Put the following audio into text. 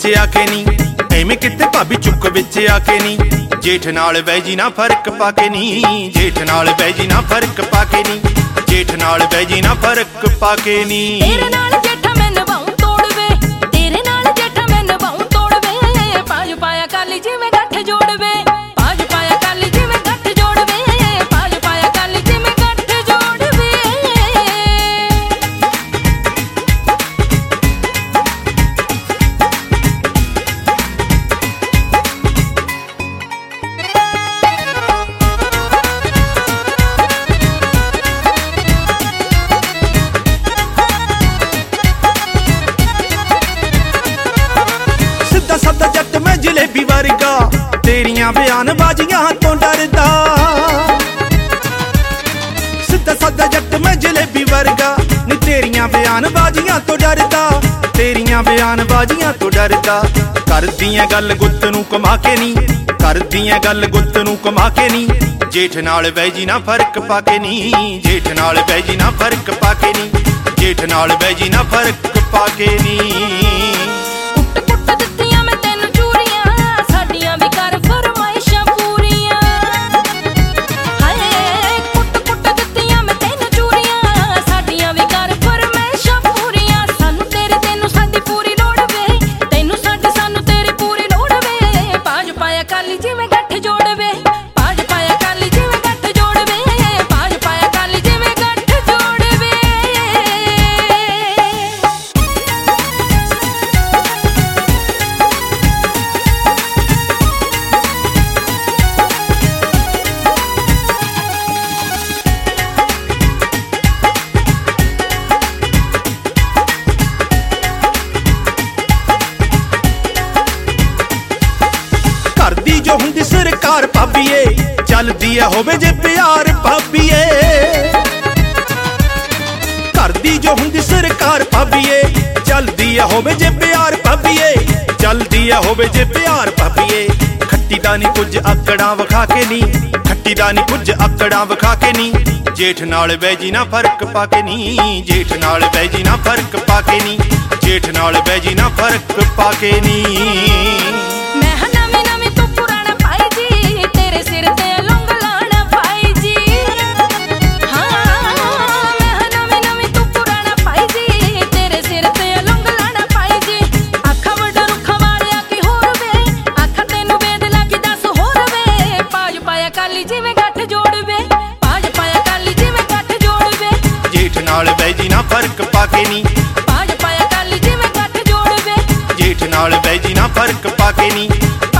ਵਿੱਚ ਆ ਕੇ ਨੀ, ਐਵੇਂ ਕਿਤੇ ਭਾਬੀ ਚੁੱਕ ਵਿੱਚ ਆ ਕੇ ਨੀ। ਜੇਠ ਨਾਲ ਬਹਿ ਜੀ ਨਾ ਫਰਕ ਪਾ ਕੇ ਨੀ, ਜੇਠ ਨਾਲ ਬਹਿ ਜੀ ਨਾ ਫਰਕ ਪਾ ਕੇ ਨੀ, ਜੇਠ ਨਾਲ ਬਹਿ ਜੀ ਨਾ ਫਰਕ ਪਾ ਕੇ ਨੀ। ਤੇਰੇ ਨਾਲ ਜੇਠਾ ਮੈਂ ਨਿਭਾਉਂ ਤੋੜਵੇ, ਤੇਰੇ ਨਾਲ ਜੇਠਾ ਮੈਂ ਨਿਭਾਉਂ ਤੋੜਵੇ। ਪਾਜ ਪਾਇਆ ਕਾਲੀ ਜਿਵੇਂ ਗੱਠ ਜੋੜਵੇ, ਪਾਜ ਪਾਇਆ ਕਾਲੀ ਜਿਵੇਂ ਗੱਠ ਜੋੜਵੇ, ਪਾਜ ਪਾਇਆ ਕਾਲੀ ਜਿਵੇਂ ਗੱਠ ਜੋੜਵੇ। ਸਦਾ ਜੱਟ ਮੈਂ ਜਲੇਬੀ ਵਰਗਾ, ਤੇਰੀਆਂ ਬਿਆਨਬਾਜ਼ੀਆਂ ਤੋਂ ਡਰਦਾ। ਸਿੱਧਾ ਜੱਟ ਮੈਂ ਜਲੇਬੀ ਵਰਗਾ, ਨੀ ਤੇਰੀਆਂ ਬਿਆਨਬਾਜ਼ੀਆਂ ਤੋਂ ਡਰਦਾ, ਤੇਰੀਆਂ ਬਿਆਨਬਾਜ਼ੀਆਂ ਤੋਂ ਡਰਦਾ। ਕਰਦੀਆਂ ਗੱਲ ਗੁੱਤ ਨੂੰ ਕਮਾ ਕੇ ਨੀ, ਕਰਦੀਆਂ ਗੱਲ ਗੁੱਤ ਨੂੰ ਕਮਾ ਕੇ ਨੀ। ਜੇਠ ਨਾਲ ਬਹਿ ਜੀ ਨਾ ਫਰਕ ਪਾ ਕੇ ਨੀ, ਜੇਠ ਨਾਲ ਬਹਿ ਜੀ ਨਾ ਫਰਕ ਪਾ ਕੇ ਨੀ, ਜੇਠ ਨਾਲ ਬਹਿ ਜੀ ਨਾ ਫਰਕ ਪਾ ਕੇ ਨੀ। ਜੋ ਹੁੰਦੀ ਸਰਕਾਰ ਭਾਬੀਏ, ਚੱਲਦੀ ਐ ਹੋਵੇ ਜੇ ਪਿਆਰ ਭਾਬੀਏ। ਘਰ ਦੀ ਜੋ ਹੁੰਦੀ ਸਰਕਾਰ ਭਾਬੀਏ, ਚੱਲਦੀ ਐ ਹੋਵੇ ਜੇ ਪਿਆਰ ਭਾਬੀਏ, ਚੱਲਦੀ ਐ ਹੋਵੇ ਜੇ ਪਿਆਰ ਭਾਬੀਏ। ਖੱਟੀ ਦਾ ਨੀ ਕੁਝ ਆਕੜਾਂ ਵਿਖਾ ਕੇ ਨੀ, ਖੱਟੀ ਦਾ ਨੀ ਕੁਝ ਆਕੜਾਂ ਵਿਖਾ ਕੇ ਨੀ। ਜੇਠ ਨਾਲ ਬਹਿ ਜੀ ਨਾ ਫਰਕ ਪਾ ਕੇ ਨੀ, ਜੇਠ ਨਾਲ ਬਹਿ ਜੀ ਨਾ ਫਰਕ ਪਾ ਕੇ ਨੀ, ਜੇਠ ਨਾਲ ਬਹਿ ਜੀ ਨਾ ਫਰਕ ਪਾ ਕੇ ਨੀ। ਜੇਠ ਨਾਲ ਬਹਿ ਜੀ ਨਾ ਫਰਕ ਪਾ ਕੇ ਨੀ, ਪਾਜ ਪਾਇਆ ਕਾਲੀ ਜਿਵੇਂ ਗੱਠ ਜੋੜਵੇ। ਜੇਠ ਨਾਲ ਬਹਿ ਜੀ ਨਾ ਫਰਕ ਪਾ ਕੇ ਨੀ।